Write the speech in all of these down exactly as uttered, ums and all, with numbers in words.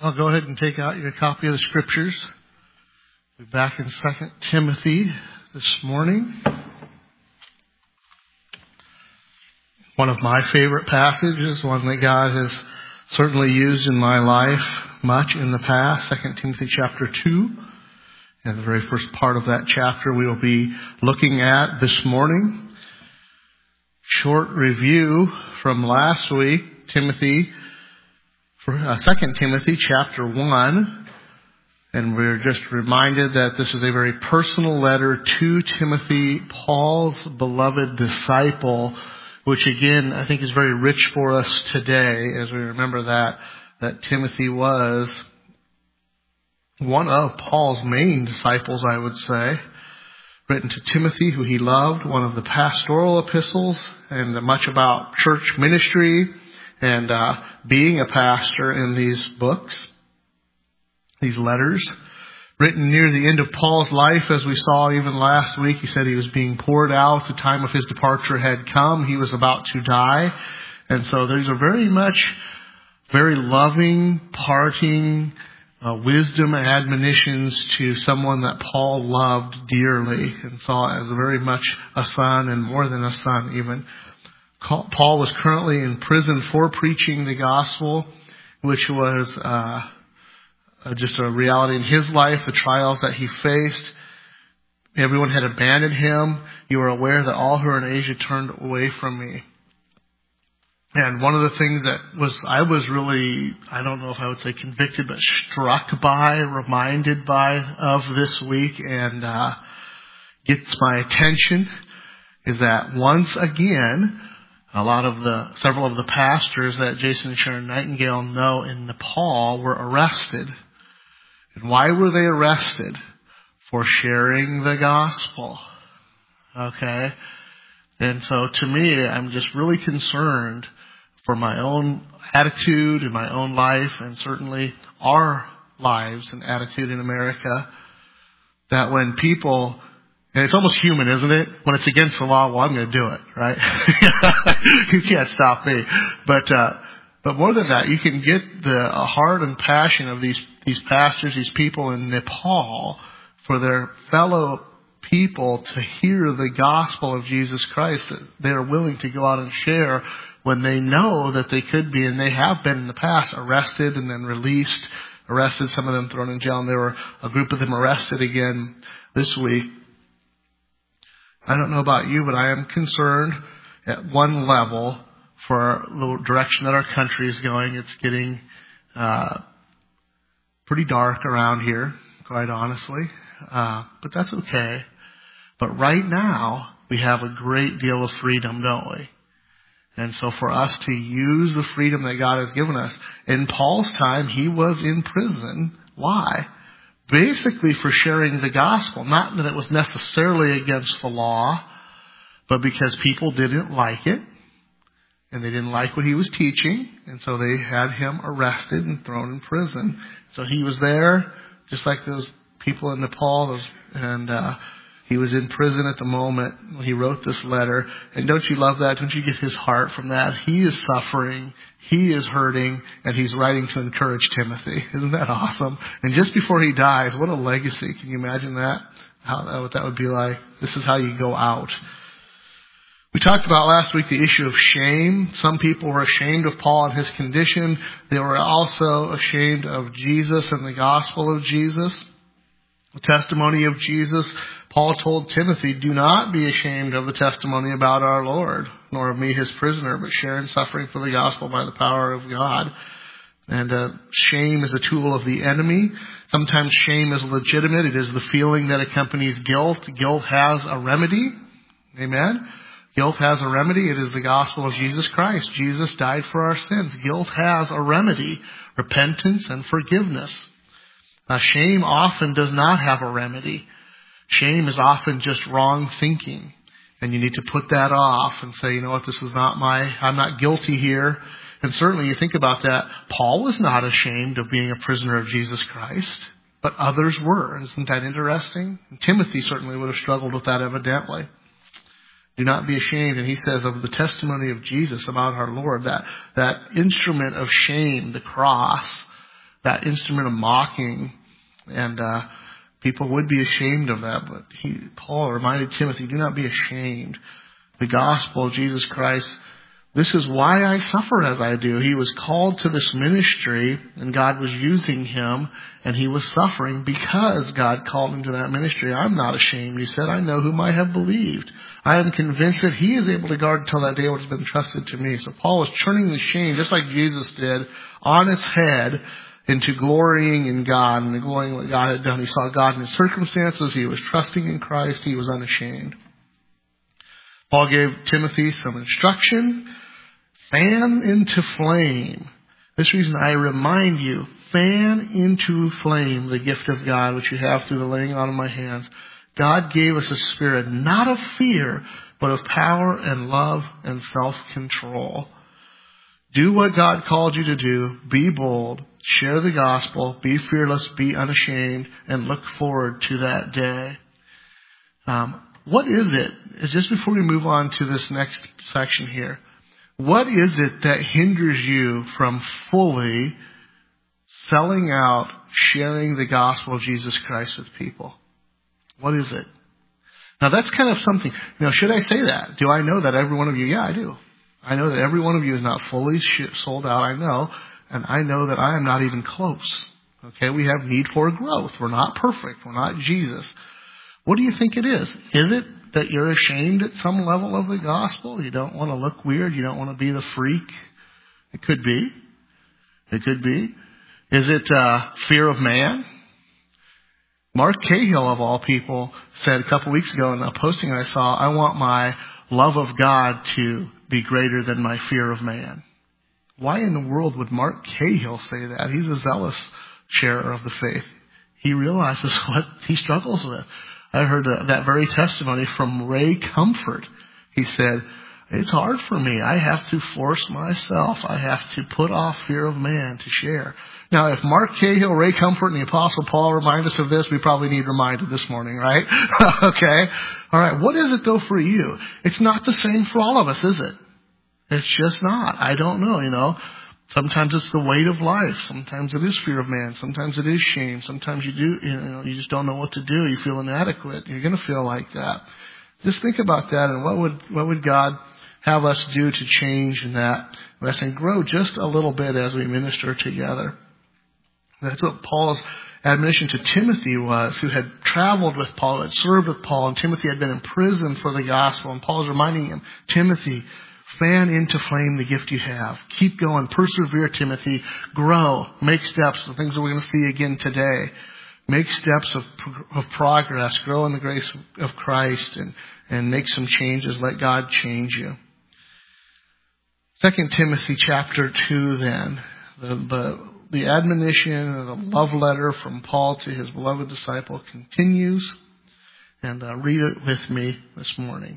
I'll go ahead and take out your copy of the Scriptures. We're back in Second Timothy this morning. One of my favorite passages, one that God has certainly used in my life much in the past, Second Timothy chapter two. And the very first part of that chapter we will be looking at this morning. Short review from last week, Timothy, for uh, Second Timothy chapter one. And we're just reminded that this is a very personal letter to Timothy, Paul's beloved disciple, which again I think is very rich for us today as we remember that, that Timothy was one of Paul's main disciples, I would say. Written to Timothy, who he loved, one of the pastoral epistles, and much about church ministry and uh, being a pastor in these books, these letters. Written near the end of Paul's life, as we saw even last week. He said he was being poured out. The time of his departure had come. He was about to die. And so these are very much very loving, parting, Uh, wisdom and admonitions to someone that Paul loved dearly and saw as very much a son and more than a son even. Paul was currently in prison for preaching the gospel, which was uh, just a reality in his life, the trials that he faced. Everyone had abandoned him. You are aware that all who are in Asia turned away from me. And one of the things that was, I was really, I don't know if I would say convicted, but struck by, reminded by of this week and uh, gets my attention is that once again, a lot of the, several of the pastors that Jason and Sharon Nightingale know in Nepal were arrested. And why were they arrested? For sharing the gospel. Okay? And so to me, I'm just really concerned for my own attitude in my own life and certainly our lives and attitude in America, that when people, and it's almost human, isn't it? When it's against the law, well, I'm going to do it, right? You can't stop me. But, uh, but more than that, you can get the heart and passion of these, these pastors, these people in Nepal for their fellow people to hear the gospel of Jesus Christ, that they are willing to go out and share when they know that they could be, and they have been in the past, arrested and then released, arrested, some of them thrown in jail, and there were a group of them arrested again this week. I don't know about you, but I am concerned at one level for the direction that our country is going. It's getting uh, pretty dark around here, quite honestly, uh, but that's okay. But right now, we have a great deal of freedom, don't we? And so for us to use the freedom that God has given us. In Paul's time, he was in prison. Why? Basically for sharing the gospel. Not that it was necessarily against the law, but because people didn't like it. And they didn't like what he was teaching. And so they had him arrested and thrown in prison. So he was there, just like those people in Nepal, those, and uh he was in prison at the moment when he wrote this letter. And don't you love that? Don't you get his heart from that? He is suffering. He is hurting. And he's writing to encourage Timothy. Isn't that awesome? And just before he dies, what a legacy. Can you imagine that? How, what that would be like? This is how you go out. We talked about last week the issue of shame. Some people were ashamed of Paul and his condition. They were also ashamed of Jesus and the gospel of Jesus. The testimony of Jesus. Paul told Timothy, do not be ashamed of the testimony about our Lord, nor of me his prisoner, but share in suffering for the gospel by the power of God. And uh, shame is a tool of the enemy. Sometimes shame is legitimate. It is the feeling that accompanies guilt. Guilt has a remedy. Amen. Guilt has a remedy. It is the gospel of Jesus Christ. Jesus died for our sins. Guilt has a remedy. Repentance and forgiveness. Now, shame often does not have a remedy. Shame is often just wrong thinking. And you need to put that off and say, you know what, this is not my, I'm not guilty here. And certainly you think about that, Paul was not ashamed of being a prisoner of Jesus Christ, but others were. Isn't that interesting? And Timothy certainly would have struggled with that evidently. Do not be ashamed. And he says of the testimony of Jesus about our Lord, that, that instrument of shame, the cross, that instrument of mocking, and uh, people would be ashamed of that. But he, Paul reminded Timothy, do not be ashamed. The gospel of Jesus Christ, this is why I suffer as I do. He was called to this ministry, and God was using him, and he was suffering because God called him to that ministry. I'm not ashamed, he said. I know whom I have believed. I am convinced that he is able to guard until that day what has been trusted to me. So Paul was turning the shame, just like Jesus did, on its head into glorying in God and glorying what God had done. He saw God in his circumstances. He was trusting in Christ. He was unashamed. Paul gave Timothy some instruction. Fan into flame. This reason I remind you, fan into flame the gift of God, which you have through the laying on of my hands. God gave us a spirit, not of fear, but of power and love and self-control. Do what God called you to do. Be bold. Share the gospel. Be fearless. Be unashamed. And look forward to that day. Um, what is it? It's just before we move on to this next section here. What is it that hinders you from fully selling out, sharing the gospel of Jesus Christ with people? What is it? Now that's kind of something. Now, should I say that? Do I know that every one of you? Yeah, I do. I know that every one of you is not fully sold out. I know. And I know that I am not even close. Okay, we have need for growth. We're not perfect. We're not Jesus. What do you think it is? Is it that you're ashamed at some level of the gospel? You don't want to look weird. You don't want to be the freak. It could be. It could be. Is it uh, fear of man? Mark Cahill, of all people, said a couple weeks ago in a posting I saw, I want my love of God to be greater than my fear of man. Why in the world would Mark Cahill say that? He's a zealous sharer of the faith. He realizes what he struggles with. I heard uh, that very testimony from Ray Comfort. He said, it's hard for me. I have to force myself. I have to put off fear of man to share. Now, if Mark Cahill, Ray Comfort, and the Apostle Paul remind us of this, we probably need reminded this morning, right? Okay. All right. What is it, though, for you? It's not the same for all of us, is it? It's just not. I don't know, you know. Sometimes it's the weight of life. Sometimes it is fear of man. Sometimes it is shame. Sometimes you do, you know, you just don't know what to do. You feel inadequate. You're going to feel like that. Just think about that, and what would what would God have us do to change in that and grow just a little bit as we minister together. That's what Paul's admonition to Timothy was, who had traveled with Paul, had served with Paul, and Timothy had been in prison for the gospel. And Paul's reminding him, Timothy, fan into flame the gift you have. Keep going. Persevere, Timothy. Grow. Make steps. The things that we're going to see again today. Make steps of, of progress. Grow in the grace of Christ and, and make some changes. Let God change you. Second Timothy chapter two then. The, the, the admonition and the love letter from Paul to his beloved disciple continues. And uh, read it with me this morning.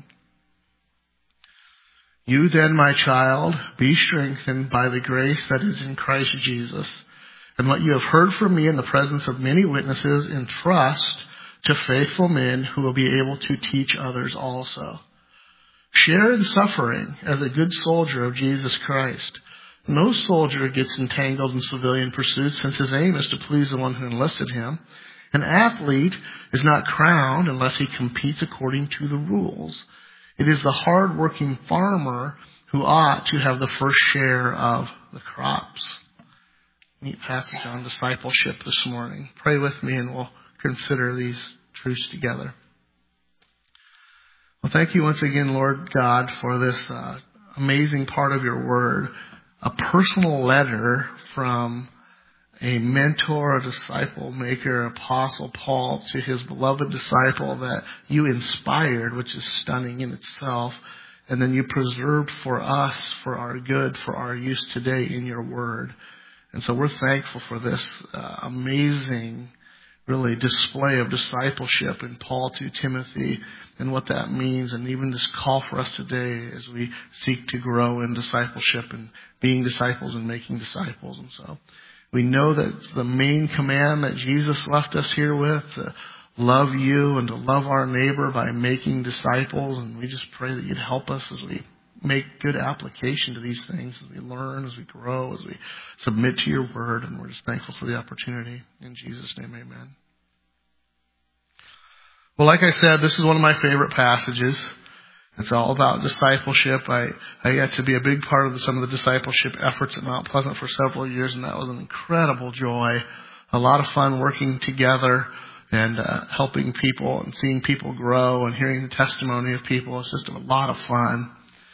You then, my child, be strengthened by the grace that is in Christ Jesus. And what you have heard from me in the presence of many witnesses, entrust to faithful men who will be able to teach others also. Share in suffering as a good soldier of Jesus Christ. No soldier gets entangled in civilian pursuits, since his aim is to please the one who enlisted him. An athlete is not crowned unless he competes according to the rules. It is the hard-working farmer who ought to have the first share of the crops. Neat passage on discipleship this morning. Pray with me and we'll consider these truths together. Well, thank you once again, Lord God, for this uh, amazing part of your word, a personal letter from a mentor, a disciple maker, Apostle Paul, to his beloved disciple that you inspired, which is stunning in itself, and then you preserved for us, for our good, for our use today in your word. And so we're thankful for this uh, amazing, really, display of discipleship in Paul to Timothy and what that means, and even this call for us today as we seek to grow in discipleship and being disciples and making disciples. And so we know that it's the main command that Jesus left us here with, to love you and to love our neighbor by making disciples. And we just pray that you'd help us as we make good application to these things as we learn, as we grow, as we submit to your word. And we're just thankful for the opportunity. In Jesus' name, amen. Well, like I said, this is one of my favorite passages. It's all about discipleship. I, I got to be a big part of the, some of the discipleship efforts at Mount Pleasant for several years, and that was an incredible joy. A lot of fun working together and uh, helping people and seeing people grow and hearing the testimony of people. It's just a lot of fun.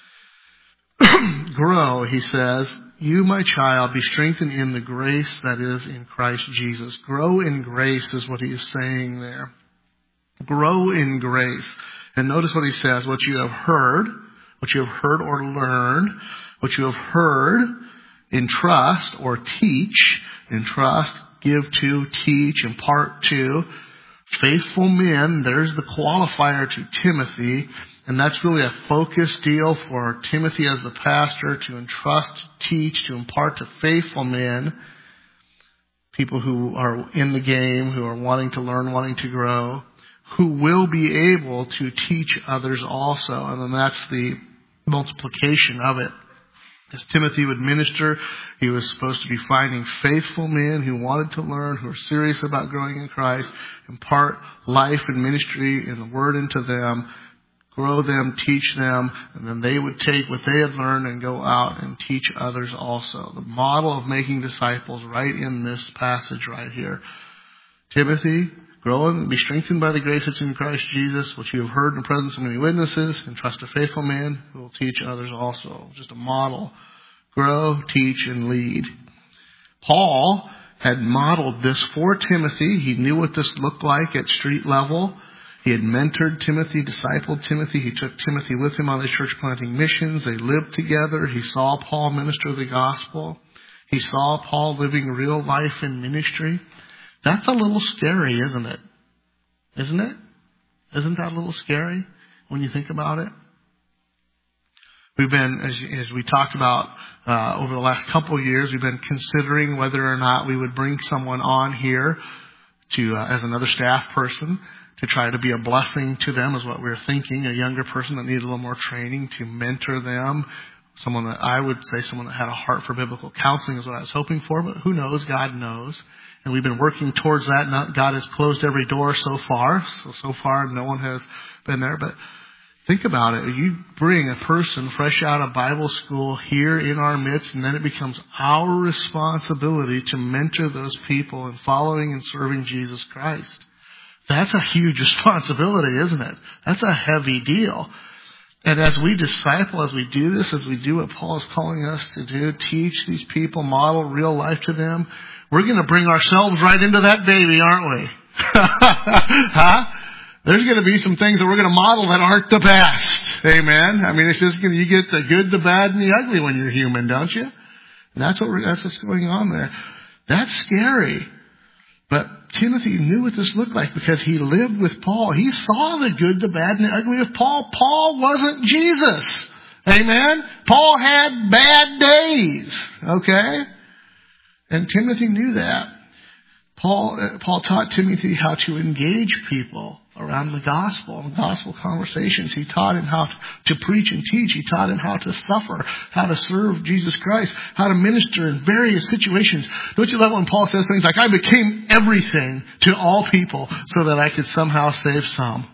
Grow, he says, you, my child, be strengthened in the grace that is in Christ Jesus. Grow in grace is what he is saying there. Grow in grace. And notice what he says, what you have heard, what you have heard or learned, what you have heard, entrust or teach, entrust, give to, teach, impart to. Faithful men, there's the qualifier to Timothy, and that's really a focus deal for Timothy as the pastor to entrust, to teach, to impart to faithful men, people who are in the game, who are wanting to learn, wanting to grow, who will be able to teach others also. And then that's the multiplication of it. As Timothy would minister, he was supposed to be finding faithful men who wanted to learn, who are serious about growing in Christ, impart life and ministry and the word into them, grow them, teach them, and then they would take what they had learned and go out and teach others also. The model of making disciples right in this passage right here. Timothy, grow and be strengthened by the grace that's in Christ Jesus, which you have heard in the presence of many witnesses, and trust a faithful man who will teach others also. Just a model. Grow, teach, and lead. Paul had modeled this for Timothy. He knew what this looked like at street level. He had mentored Timothy, discipled Timothy. He took Timothy with him on his church planting missions. They lived together. He saw Paul minister the gospel. He saw Paul living real life in ministry. That's a little scary, isn't it? Isn't it? Isn't that a little scary when you think about it? We've been, as, as we talked about uh, over the last couple of years, we've been considering whether or not we would bring someone on here to uh, as another staff person to try to be a blessing to them, is what we were thinking. A younger person that needed a little more training to mentor them. Someone that I would say someone that had a heart for biblical counseling is what I was hoping for, but who knows? God knows. And we've been working towards that. Not, God has closed every door so far. So, so far, no one has been there. But think about it. You bring a person fresh out of Bible school here in our midst, and then it becomes our responsibility to mentor those people in following and serving Jesus Christ. That's a huge responsibility, isn't it? That's a heavy deal. And as we disciple, as we do this, as we do what Paul is calling us to do, teach these people, model real life to them, we're going to bring ourselves right into that baby, aren't we? Huh? There's going to be some things that we're going to model that aren't the best. Amen. I mean, it's just going to, you get the good, the bad, and the ugly when you're human, don't you? And that's what we're, that's what's going on there. That's scary. But Timothy knew what this looked like because he lived with Paul. He saw the good, the bad, and the ugly of Paul. Paul wasn't Jesus. Amen? Paul had bad days. Okay? And Timothy knew that. Paul, uh, Paul taught Timothy how to engage people around the gospel, gospel conversations. He taught him how to, to preach and teach. He taught him how to suffer, how to serve Jesus Christ, how to minister in various situations. Don't you love when Paul says things like, I became everything to all people so that I could somehow save some?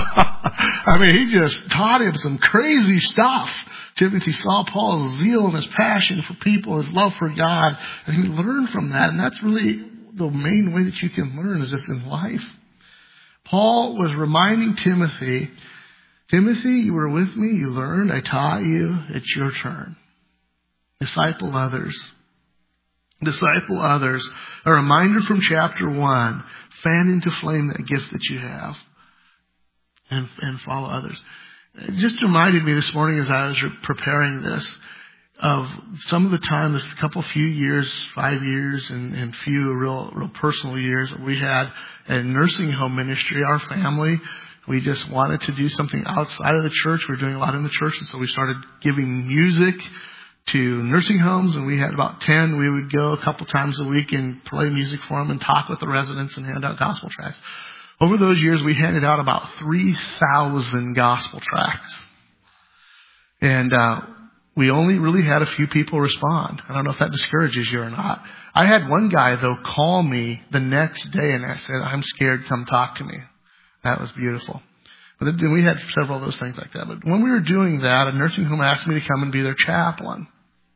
I mean, he just taught him some crazy stuff. Timothy saw Paul's zeal and his passion for people, his love for God, and he learned from that. And that's really the main way that you can learn, is just in life. Paul was reminding Timothy, Timothy, you were with me, you learned, I taught you, it's your turn. Disciple others. Disciple others. A reminder from chapter one, fan into flame that gift that you have. And, and follow others. It just reminded me this morning as I was preparing this of some of the time, this couple few years, five years, and, and few real, real personal years that we had in nursing home ministry. Our family, we just wanted to do something outside of the church. We were doing a lot in the church, and so we started giving music to nursing homes, and we had about ten. We would go a couple times a week and play music for them and talk with the residents and hand out gospel tracts. Over those years, we handed out about three thousand gospel tracts. And uh, we only really had a few people respond. I don't know if that discourages you or not. I had one guy, though, call me the next day, and I said, I'm scared, come talk to me. That was beautiful. But we had several of those things like that. But when we were doing that, a nursing home asked me to come and be their chaplain.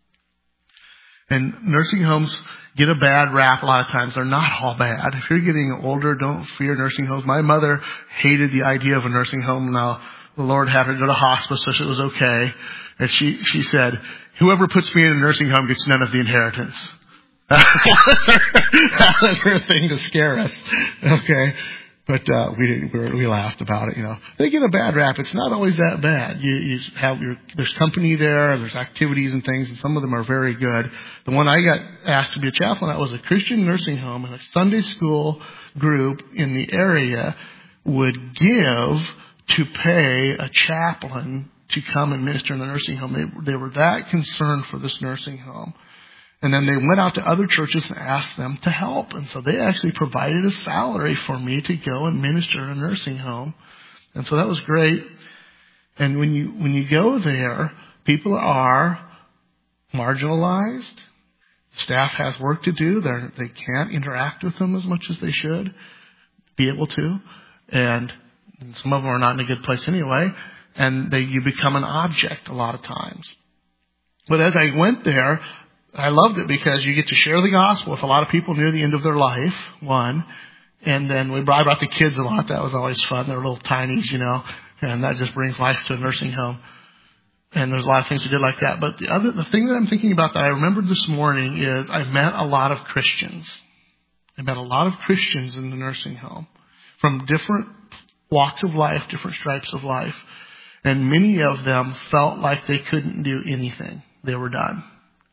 And nursing homes get a bad rap a lot of times. They're not all bad. If you're getting older, don't fear nursing homes. My mother hated the idea of a nursing home. Now, the Lord had her go to hospice, so it was okay. And she, she said, whoever puts me in a nursing home gets none of the inheritance. That was her, that was her thing to scare us. Okay. But uh, we, we we laughed about it, you know. They get a bad rap. It's not always that bad. You, you have your there's company there, there's activities and things, and some of them are very good. The one I got asked to be a chaplain at was a Christian nursing home, and a Sunday school group in the area would give to pay a chaplain to come and minister in the nursing home. They, they were that concerned for this nursing home. And then they went out to other churches and asked them to help. And so they actually provided a salary for me to go and minister in a nursing home. And so that was great. And when you when you go there, people are marginalized. Staff has work to do. They're, they can't interact with them as much as they should be able to. And some of them are not in a good place anyway. And they, you become an object a lot of times. But as I went there, I loved it because you get to share the gospel with a lot of people near the end of their life, one. And then we brought out the kids a lot. That was always fun. They're little tinies, you know, and that just brings life to a nursing home. And there's a lot of things we did like that. But the other, the thing that I'm thinking about that I remembered this morning is I met a lot of Christians. I met a lot of Christians in the nursing home from different walks of life, different stripes of life. And many of them felt like they couldn't do anything. They were done.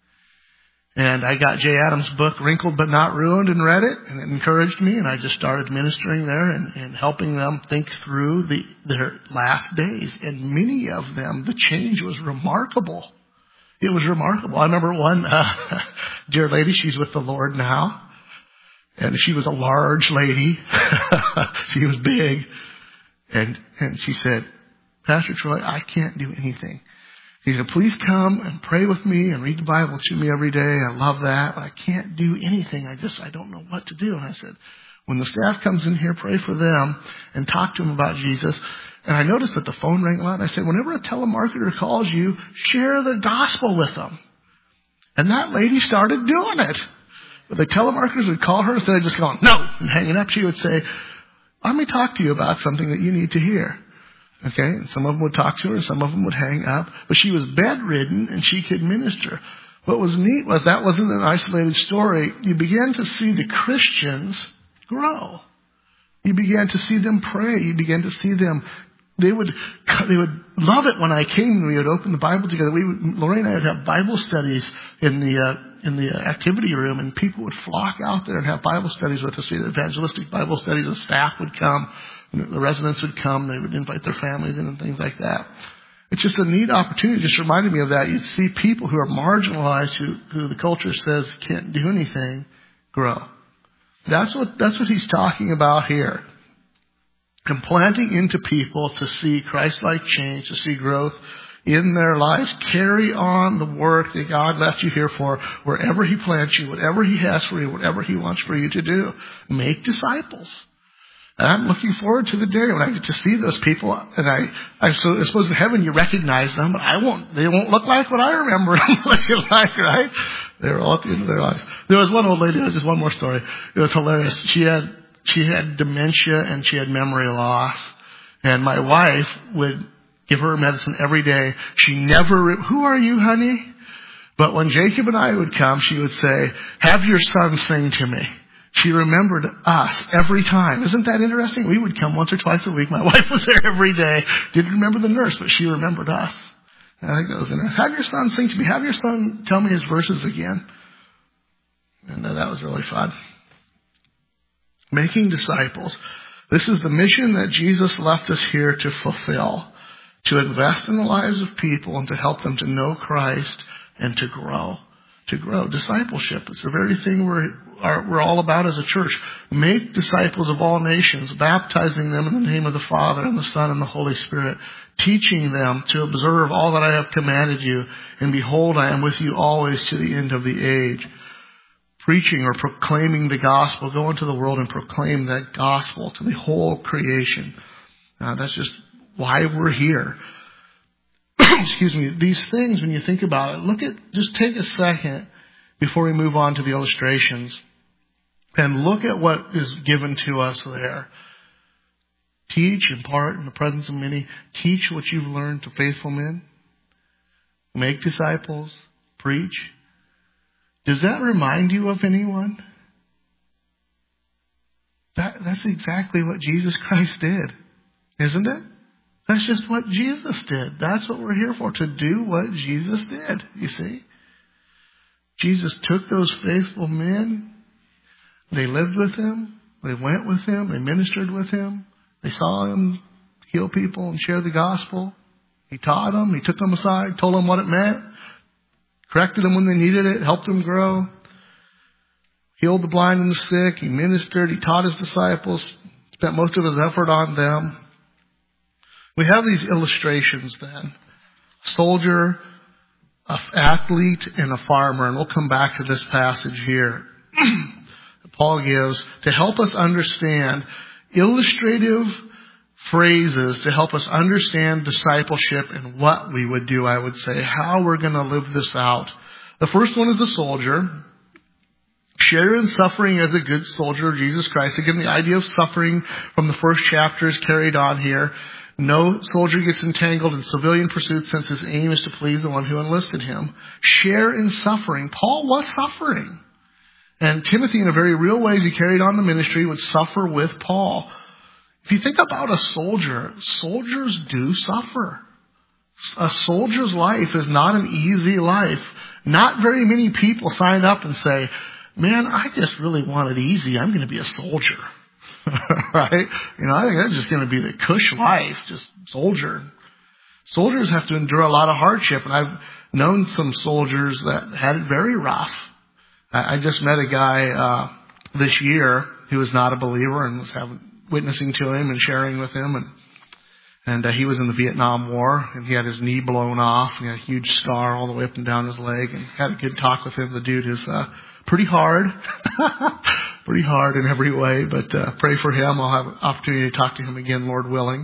And I got Jay Adams' book, Wrinkled But Not Ruined, and read it, and it encouraged me, and I just started ministering there and, and helping them think through the, their last days. And many of them, the change was remarkable. It was remarkable. I remember one uh, dear lady, she's with the Lord now, and she was a large lady. She was big. And, and she said, Pastor Troy, I can't do anything. He said, please come and pray with me and read the Bible to me every day. I love that. But I can't do anything. I just, I don't know what to do. And I said, when the staff comes in here, pray for them and talk to them about Jesus. And I noticed that the phone rang a lot. And I said, whenever a telemarketer calls you, share the gospel with them. And that lady started doing it. But the telemarketers would call her instead of just going, no, and hanging up. She would say, let me talk to you about something that you need to hear. Okay, and some of them would talk to her, and some of them would hang up. But she was bedridden, and she could minister. What was neat was that wasn't an isolated story. You began to see the Christians grow. You began to see them pray. You began to see them. They would they would love it when I came and we would open the Bible together. We would, Lorraine and I would have Bible studies in the uh, in the activity room, and people would flock out there and have Bible studies with us. We had evangelistic Bible studies. The staff would come, the residents would come. They would invite their families in and things like that. It's just a neat opportunity. It just reminded me of that. You'd see people who are marginalized, who, who the culture says can't do anything, grow. That's what that's what he's talking about here. Implanting into people to see Christ-like change, to see growth in their lives. Carry on the work that God left you here for, wherever he plants you, whatever he has for you, whatever he wants for you to do. Make disciples. And I'm looking forward to the day when I get to see those people. And I, I suppose in heaven you recognize them, but I won't, they won't look like what I remember them looking like, right? They were all at the end of their lives. There was one old lady, just one more story. It was hilarious. She had, she had dementia and she had memory loss. And my wife would give her medicine every day. She never, re- who are you, honey? But when Jacob and I would come, she would say, have your son sing to me. She remembered us every time. Isn't that interesting? We would come once or twice a week. My wife was there every day. Didn't remember the nurse, but she remembered us. And I think that was interesting. Have your son sing to me. Have your son tell me his verses again. And uh, that was really fun. Making disciples. This is the mission that Jesus left us here to fulfill. To invest in the lives of people and to help them to know Christ and to grow. to grow. Discipleship. It's the very thing we're, are, we're all about as a church. Make disciples of all nations, baptizing them in the name of the Father and the Son and the Holy Spirit, teaching them to observe all that I have commanded you. And behold, I am with you always to the end of the age. Preaching or proclaiming the gospel. Go into the world and proclaim that gospel to the whole creation. Uh, that's just why we're here. Excuse me. These things, when you think about it, look at, just take a second before we move on to the illustrations and look at what is given to us there. Teach, impart in the presence of many. Teach what you've learned to faithful men. Make disciples. Preach. Does that remind you of anyone? That, that's exactly what Jesus Christ did, isn't it? That's just what Jesus did. That's what we're here for, to do what Jesus did, you see. Jesus took those faithful men. They lived with him. They went with him. They ministered with him. They saw him heal people and share the gospel. He taught them. He took them aside, told them what it meant. Corrected them when they needed it, helped them grow, healed the blind and the sick, he ministered, he taught his disciples, spent most of his effort on them. We have these illustrations then. A soldier, an athlete, and a farmer. And we'll come back to this passage here that Paul gives to help us understand illustrative phrases to help us understand discipleship and what we would do, I would say, how we're going to live this out. The first one is a soldier. Share in suffering as a good soldier of Jesus Christ. Again, the idea of suffering from the first chapter is carried on here. No soldier gets entangled in civilian pursuits since his aim is to please the one who enlisted him. Share in suffering. Paul was suffering. And Timothy, in a very real way, as he carried on the ministry, would suffer with Paul. If you think about a soldier, soldiers do suffer. A soldier's life is not an easy life. Not very many people sign up and say, man, I just really want it easy. I'm going to be a soldier. Right? You know, I think that's just going to be the cush life, just soldier. Soldiers have to endure a lot of hardship, and I've known some soldiers that had it very rough. I, I just met a guy uh this year who was not a believer and was having witnessing to him and sharing with him, and and uh, he was in the Vietnam War, and he had his knee blown off, and he had a huge scar all the way up and down his leg, and had a good talk with him. The dude is uh, pretty hard, pretty hard in every way, but uh, pray for him. I'll have an opportunity to talk to him again, Lord willing.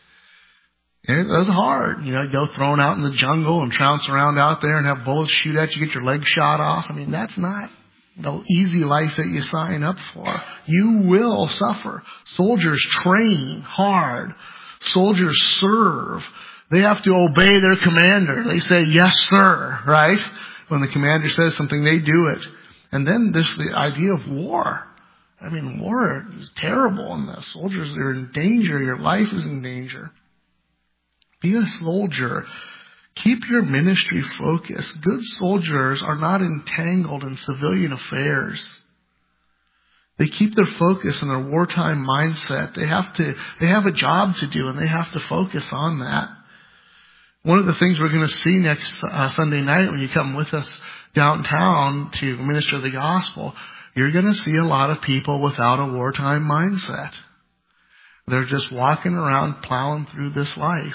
And it was hard, you know, go thrown out in the jungle and trounce around out there and have bullets shoot at you, get your leg shot off. I mean, that's not the easy life that you sign up for. You will suffer. Soldiers train hard. Soldiers serve. They have to obey their commander. They say, yes, sir, right? When the commander says something, they do it. And then this, the idea of war. I mean, war is terrible, and the soldiers are in danger. Your life is in danger. Be a soldier. Keep your ministry focused. Good soldiers are not entangled in civilian affairs. They keep their focus on their wartime mindset. They have to, they have a job to do, and they have to focus on that. One of the things we're going to see next uh, Sunday night when you come with us downtown to minister the gospel, you're going to see a lot of people without a wartime mindset. They're just walking around plowing through this life.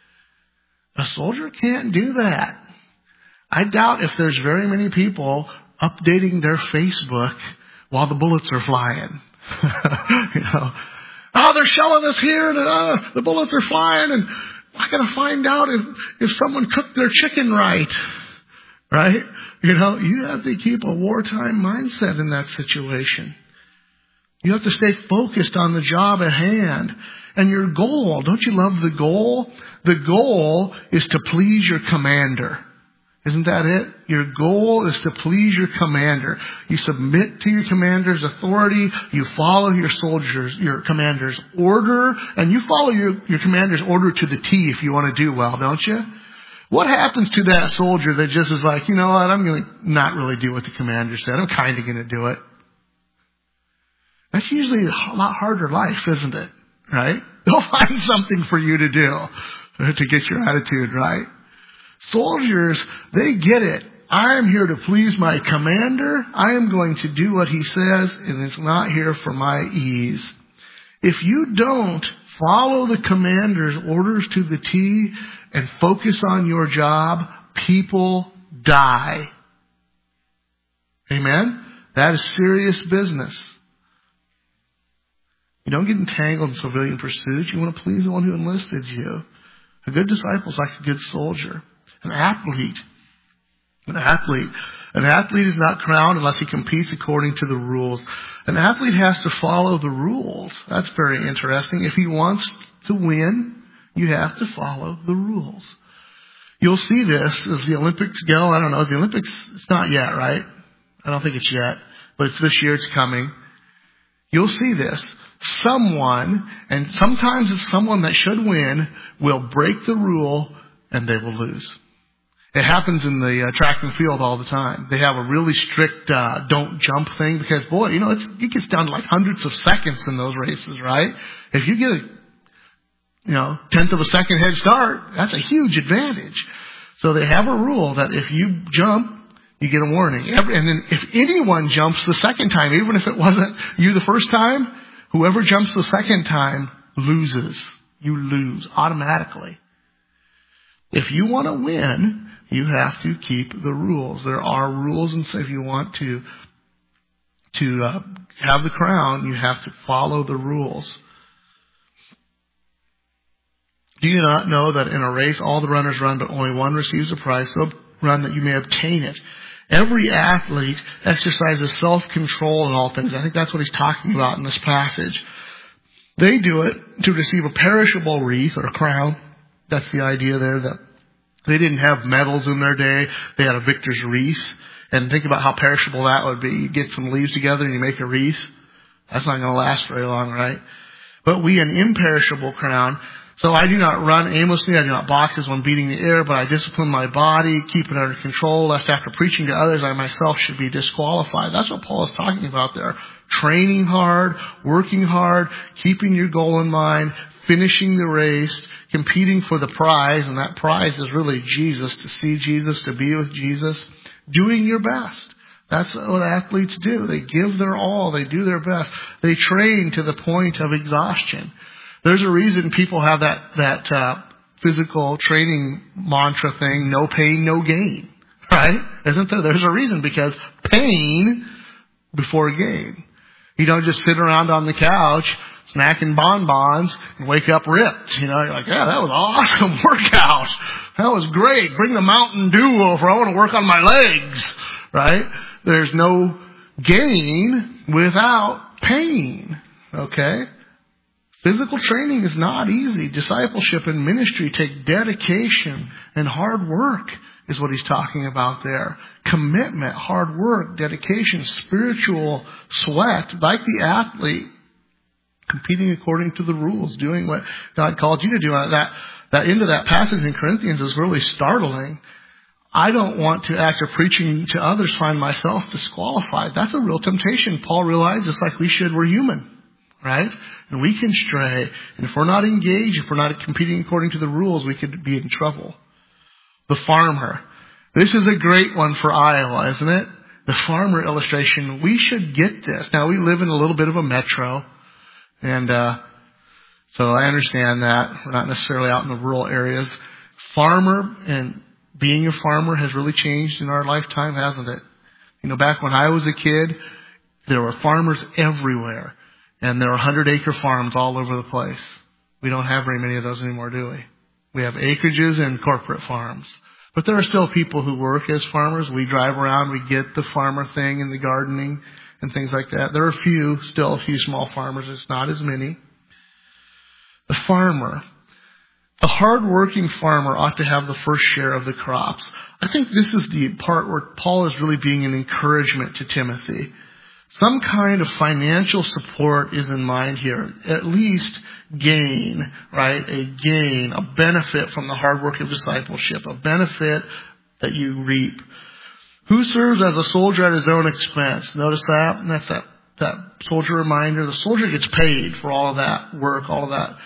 A soldier can't do that. I doubt if there's very many people updating their Facebook while the bullets are flying. You know, oh, they're shelling us here, and uh, the bullets are flying, and I got to find out if if someone cooked their chicken right. Right? You know, you have to keep a wartime mindset in that situation. You have to stay focused on the job at hand. And your goal, don't you love the goal? The goal is to please your commander. Isn't that it? Your goal is to please your commander. You submit to your commander's authority. You follow your soldiers, your commander's order. And you follow your, your commander's order to the T if you want to do well, don't you? What happens to that soldier that just is like, you know what, I'm going to not really do what the commander said. I'm kind of going to do it. That's usually a lot harder life, isn't it? Right? They'll find something for you to do to get your attitude right. Soldiers, they get it. I am here to please my commander. I am going to do what he says, and it's not here for my ease. If you don't follow the commander's orders to the T and focus on your job, people die. Amen? That is serious business. You don't get entangled in civilian pursuits. You want to please the one who enlisted you. A good disciple is like a good soldier. An athlete. An athlete. An athlete is not crowned unless he competes according to the rules. An athlete has to follow the rules. That's very interesting. If he wants to win, you have to follow the rules. You'll see this as the Olympics go. I don't know. Is the Olympics, it's not yet, right? I don't think it's yet. But it's this year it's coming. You'll see this. Someone, and sometimes it's someone that should win, will break the rule and they will lose. It happens in the uh, track and field all the time. They have a really strict uh, don't jump thing because, boy, you know, it's, it gets down to like hundreds of seconds in those races, right? If you get a, you know, tenth of a second head start, that's a huge advantage. So they have a rule that if you jump, you get a warning. Every, and then if anyone jumps the second time, even if it wasn't you the first time, whoever jumps the second time loses. You lose automatically. If you want to win, you have to keep the rules. There are rules, and so if you want to to uh, have the crown, you have to follow the rules. Do you not know that in a race all the runners run, but only one receives a prize? So run that you may obtain it. Every athlete exercises self-control in all things. I think that's what he's talking about in this passage. They do it to receive a perishable wreath or a crown. That's the idea there, that they didn't have medals in their day. They had a victor's wreath. And think about how perishable that would be. You get some leaves together and you make a wreath. That's not going to last very long, right? But we an imperishable crown. So I do not run aimlessly. I do not box as one beating the air, but I discipline my body, keep it under control, lest after preaching to others, I myself should be disqualified. That's what Paul is talking about there. Training hard, working hard, keeping your goal in mind, finishing the race, competing for the prize, and that prize is really Jesus, to see Jesus, to be with Jesus, doing your best. That's what athletes do. They give their all. They do their best. They train to the point of exhaustion. There's a reason people have that, that uh, physical training mantra thing, no pain, no gain, right? Isn't there? There's a reason, because pain before gain. You don't just sit around on the couch snacking bonbons and wake up ripped. You know, you're like, yeah, that was an awesome workout. That was great. Bring the Mountain Dew over. I want to work on my legs, right? There's no gain without pain, okay? Physical training is not easy. Discipleship and ministry take dedication and hard work, is what he's talking about there. Commitment, hard work, dedication, spiritual sweat, like the athlete, competing according to the rules, doing what God called you to do. That, that end of that passage in Corinthians is really startling. I don't want to, after preaching to others, find myself disqualified. That's a real temptation. Paul realized, just like we should, we're human. Right? And we can stray. And if we're not engaged, if we're not competing according to the rules, we could be in trouble. The farmer. This is a great one for Iowa, isn't it? The farmer illustration. We should get this. Now, we live in a little bit of a metro. And uh so I understand that. We're not necessarily out in the rural areas. Farmer and being a farmer has really changed in our lifetime, hasn't it? You know, back when I was a kid, there were farmers everywhere. And there are hundred-acre farms all over the place. We don't have very many of those anymore, do we? We have acreages and corporate farms. But there are still people who work as farmers. We drive around, we get the farmer thing and the gardening and things like that. There are a few, still a few small farmers. It's not as many. The farmer. A hard-working farmer ought to have the first share of the crops. I think this is the part where Paul is really being an encouragement to Timothy. Some kind of financial support is in mind here. At least gain, right? A gain, a benefit from the hard work of discipleship, a benefit that you reap. Who serves as a soldier at his own expense? Notice that? And that's that, that soldier reminder. The soldier gets paid for all of that work, all of that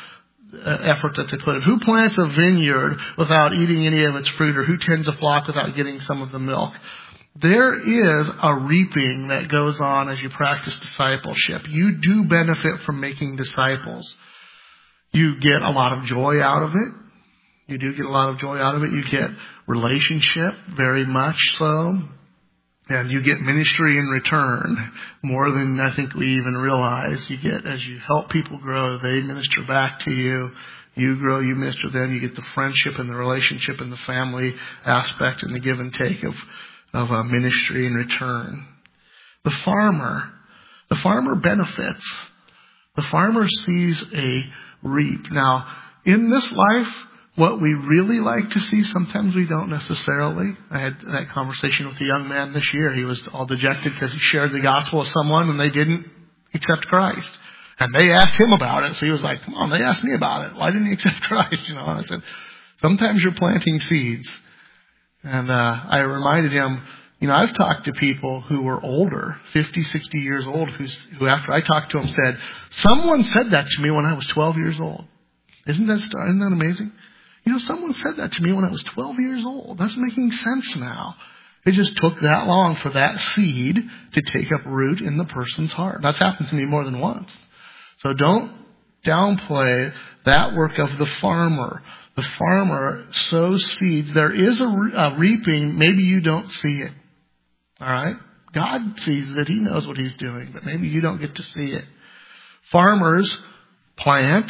effort that they put in. Who plants a vineyard without eating any of its fruit, or who tends a flock without getting some of the milk? There is a reaping that goes on as you practice discipleship. You do benefit from making disciples. You get a lot of joy out of it. You do get a lot of joy out of it. You get relationship, very much so. And you get ministry in return, more than I think we even realize. You get, as you help people grow, they minister back to you. You grow, you minister them. You get the friendship and the relationship and the family aspect and the give and take of, of a ministry in return. The farmer, the farmer benefits. The farmer sees a reap. Now, in this life, what we really like to see, sometimes we don't necessarily. I had that conversation with a young man this year. He was all dejected because he shared the gospel with someone and they didn't accept Christ. And they asked him about it. So he was like, come on, they asked me about it. Why didn't you accept Christ? You know, and I said, sometimes you're planting seeds. And uh, I reminded him, you know, I've talked to people who were older, fifty, sixty years old, who's, who after I talked to them said, someone said that to me when I was twelve years old. Isn't that, isn't that amazing? You know, someone said that to me when I was twelve years old. That's making sense now. It just took that long for that seed to take up root in the person's heart. That's happened to me more than once. So don't downplay that work of the farmer. The farmer sows seeds. There is a, a reaping. Maybe you don't see it. All right? God sees it. He knows what he's doing, but maybe you don't get to see it. Farmers plant.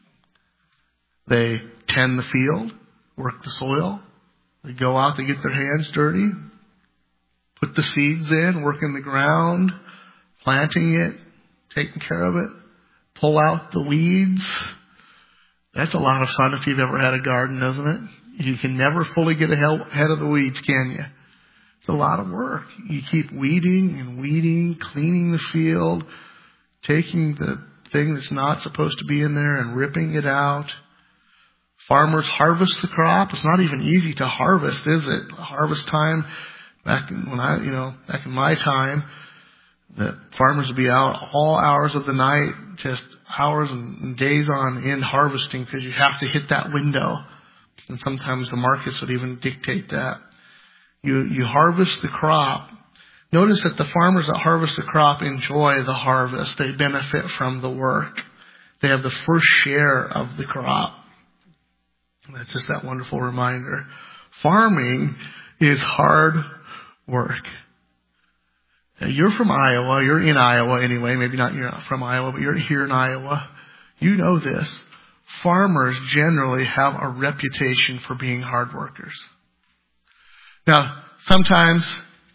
They tend the field, work the soil. They go out, they get their hands dirty, put the seeds in, work in the ground, planting it, taking care of it, pull out the weeds. That's a lot of fun if you've ever had a garden, isn't it? You can never fully get ahead of the weeds, can you? It's a lot of work. You keep weeding and weeding, cleaning the field, taking the thing that's not supposed to be in there and ripping it out. Farmers harvest the crop. It's not even easy to harvest, is it? Harvest time, back in, when I, you know, back in my time, the farmers would be out all hours of the night, just hours and days on end harvesting because you have to hit that window. And sometimes the markets would even dictate that. You, you harvest the crop. Notice that the farmers that harvest the crop enjoy the harvest. They benefit from the work. They have the first share of the crop. That's just that wonderful reminder. Farming is hard work. Now, you're from Iowa. You're in Iowa anyway. Maybe not you're not from Iowa, but you're here in Iowa. You know this. Farmers generally have a reputation for being hard workers. Now, sometimes,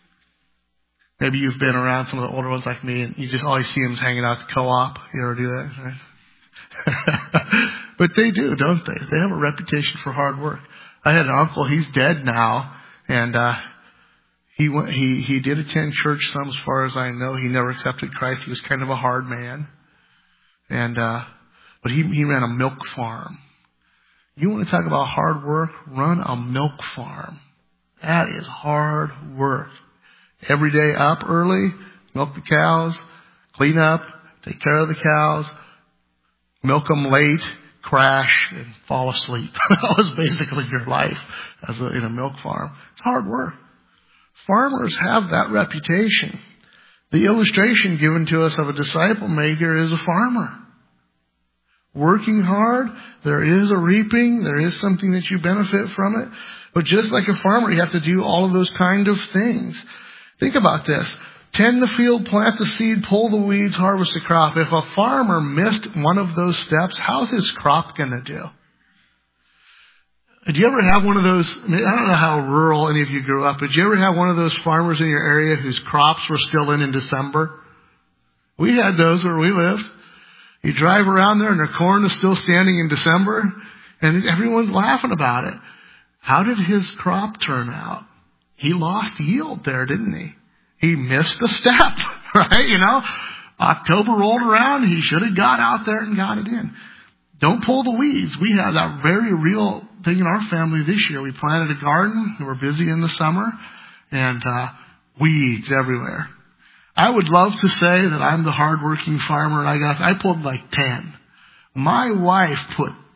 maybe you've been around some of the older ones like me, and you just always see them hanging out at the co-op. You ever do that? Right? But they do, don't they? They have a reputation for hard work. I had an uncle. He's dead now, and uh, he went, he he did attend church some, as far as I know. He never accepted Christ. He was kind of a hard man, and uh, but he he ran a milk farm. You want to talk about hard work? Run a milk farm. That is hard work. Every day up early, milk the cows, clean up, take care of the cows, milk them late, crash, and fall asleep. That was basically your life as a, in a milk farm. It's hard work. Farmers have that reputation. The illustration given to us of a disciple maker is a farmer. Working hard, there is a reaping, there is something that you benefit from it. But just like a farmer, you have to do all of those kind of things. Think about this. Tend the field, plant the seed, pull the weeds, harvest the crop. If a farmer missed one of those steps, how's his crop going to do? Did you ever have one of those, I don't know how rural any of you grew up, but did you ever have one of those farmers in your area whose crops were still in in December? We had those where we lived. You drive around there and their corn is still standing in December, and everyone's laughing about it. How did his crop turn out? He lost yield there, didn't he? He missed a step, right? You know, October rolled around. He should have got out there and got it in. Don't pull the weeds. We had that very real thing in our family this year. We planted a garden. We were busy in the summer, and uh, weeds everywhere. I would love to say that I'm the hardworking farmer. I got, I pulled like ten. My wife put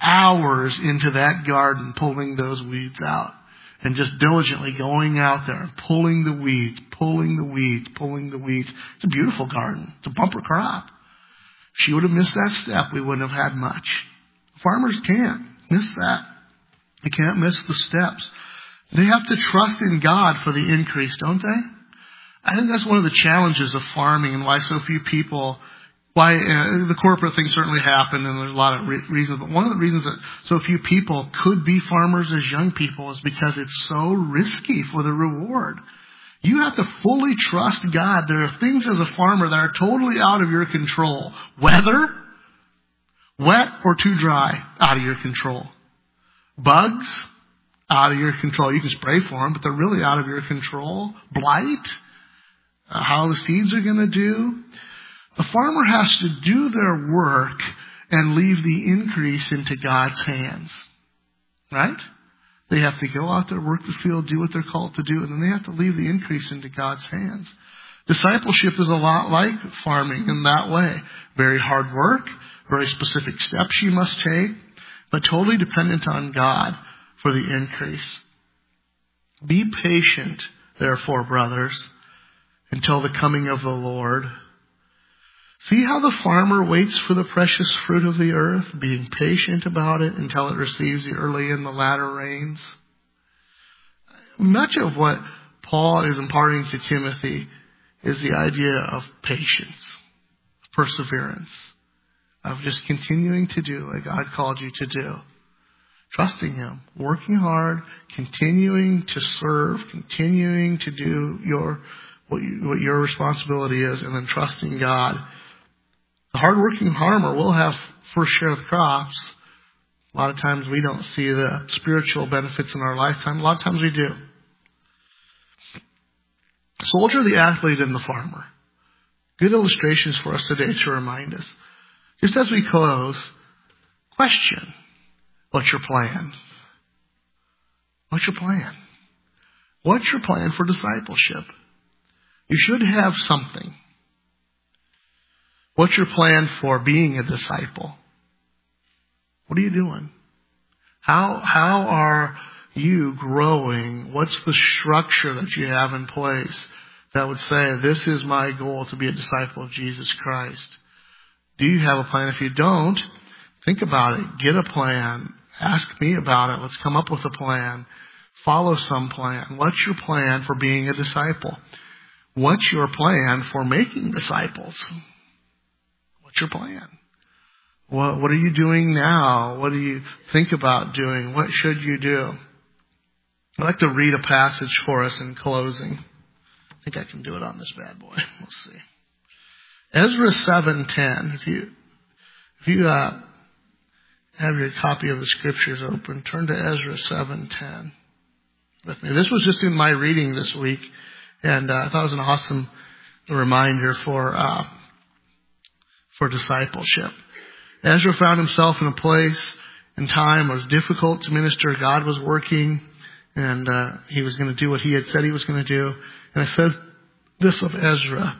hours into that garden pulling those weeds out. And just diligently going out there and pulling the weeds, pulling the weeds, pulling the weeds. It's a beautiful garden. It's a bumper crop. If she would have missed that step, we wouldn't have had much. Farmers can't miss that. They can't miss the steps. They have to trust in God for the increase, don't they? I think that's one of the challenges of farming and why so few people, why uh, the corporate thing certainly happened and there's a lot of re- reasons, but one of the reasons that so few people could be farmers as young people is because it's so risky for the reward. You have to fully trust God. There are things as a farmer that are totally out of your control. Weather, wet or too dry, out of your control. Bugs, out of your control. You can spray for them, but they're really out of your control. Blight, uh, how the seeds are going to do. The farmer has to do their work and leave the increase into God's hands. Right? They have to go out there, work the field, do what they're called to do, and then they have to leave the increase into God's hands. Discipleship is a lot like farming in that way. Very hard work, very specific steps you must take, but totally dependent on God for the increase. Be patient, therefore, brothers, until the coming of the Lord. See how the farmer waits for the precious fruit of the earth, being patient about it until it receives the early and the latter rains. Much of what Paul is imparting to Timothy is the idea of patience, perseverance, of just continuing to do what God called you to do. Trusting Him, working hard, continuing to serve, continuing to do your what, you, what your responsibility is, and then trusting God. The hardworking farmer will have first share of the crops. A lot of times we don't see the spiritual benefits in our lifetime. A lot of times we do. Soldier, the athlete, and the farmer. Good illustrations for us today to remind us. Just as we close, question. What's your plan? What's your plan? What's your plan for discipleship? You should have something. What's your plan for being a disciple? What are you doing? How, how are you growing? What's the structure that you have in place that would say, this is my goal to be a disciple of Jesus Christ? Do you have a plan? If you don't, think about it. Get a plan. Ask me about it. Let's come up with a plan. Follow some plan. What's your plan for being a disciple? What's your plan for making disciples? What's your plan? What, what are you doing now? What do you think about doing? What should you do? I'd like to read a passage for us in closing. I think I can do it on this bad boy. We'll see. Ezra seven ten. If you, if you uh, have your copy of the scriptures open, turn to Ezra seven ten with me. This was just in my reading this week, and uh, I thought it was an awesome reminder for uh, for discipleship. Ezra found himself in a place and time where it was difficult to minister. God was working, and uh, he was going to do what he had said he was going to do. And I said this of Ezra.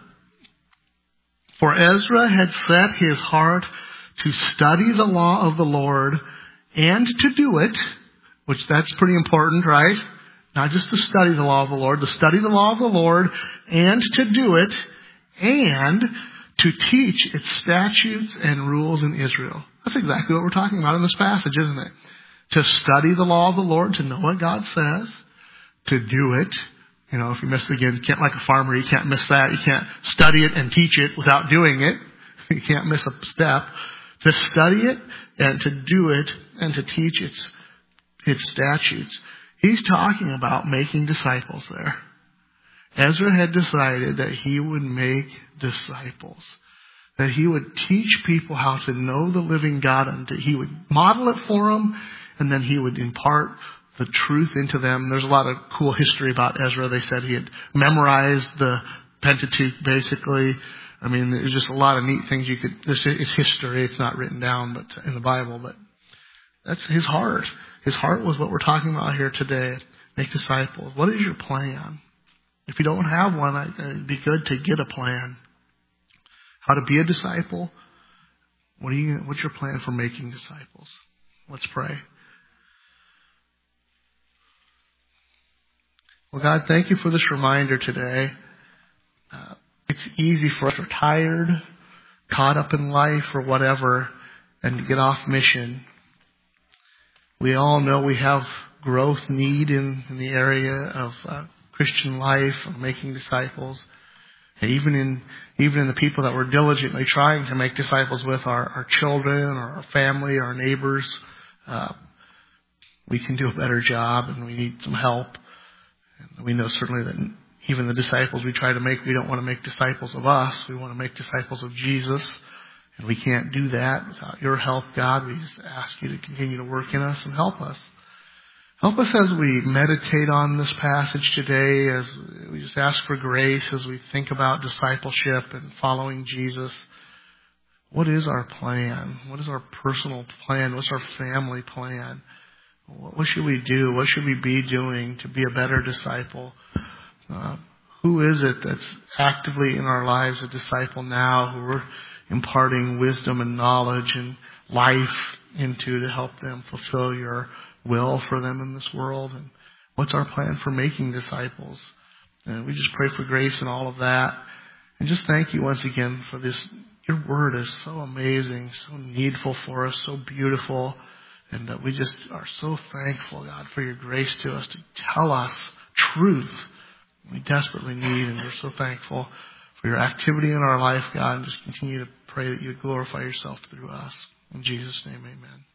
For Ezra had set his heart to study the law of the Lord and to do it, which that's pretty important, right? Not just to study the law of the Lord, to study the law of the Lord and to do it, and to teach its statutes and rules in Israel. That's exactly what we're talking about in this passage, isn't it? To study the law of the Lord, to know what God says, to do it. You know, if you miss it again, you can't, like a farmer, you can't miss that. You can't study it and teach it without doing it. You can't miss a step. To study it and to do it and to teach its, its statutes. He's talking about making disciples there. Ezra had decided that he would make disciples. That he would teach people how to know the living God, and that he would model it for them, and then he would impart the truth into them. There's a lot of cool history about Ezra. They said he had memorized the Pentateuch, basically. I mean, there's just a lot of neat things you could, it's history, it's not written down but in the Bible, but that's his heart. His heart was what we're talking about here today. Make disciples. What is your plan? If you don't have one, it'd be good to get a plan. How to be a disciple? What are you? What's your plan for making disciples? Let's pray. Well, God, thank you for this reminder today. Uh, it's easy for us, we're tired, caught up in life or whatever, and to get off mission. We all know we have growth need in, in the area of uh, Christian life, of making disciples. And even in even in the people that we're diligently trying to make disciples with, our, our children, or our family, our neighbors, uh, we can do a better job, and we need some help. And we know certainly that even the disciples we try to make, we don't want to make disciples of us. We want to make disciples of Jesus. And we can't do that without your help, God. We just ask you to continue to work in us and help us. Help us as we meditate on this passage today, as we just ask for grace as we think about discipleship and following Jesus. What is our plan? What is our personal plan? What's our family plan? What should we do? What should we be doing to be a better disciple? Uh, who is it that's actively in our lives a disciple now, who we're imparting wisdom and knowledge and life into to help them fulfill your will for them in this world? And what's our plan for making disciples? And we just pray for grace in all of that. And just thank you once again for this. Your word is so amazing, so needful for us, so beautiful. And that we just are so thankful, God, for your grace to us to tell us truth we desperately need. And we're so thankful for your activity in our life, God. And just continue to pray that you would glorify yourself through us. In Jesus' name, amen.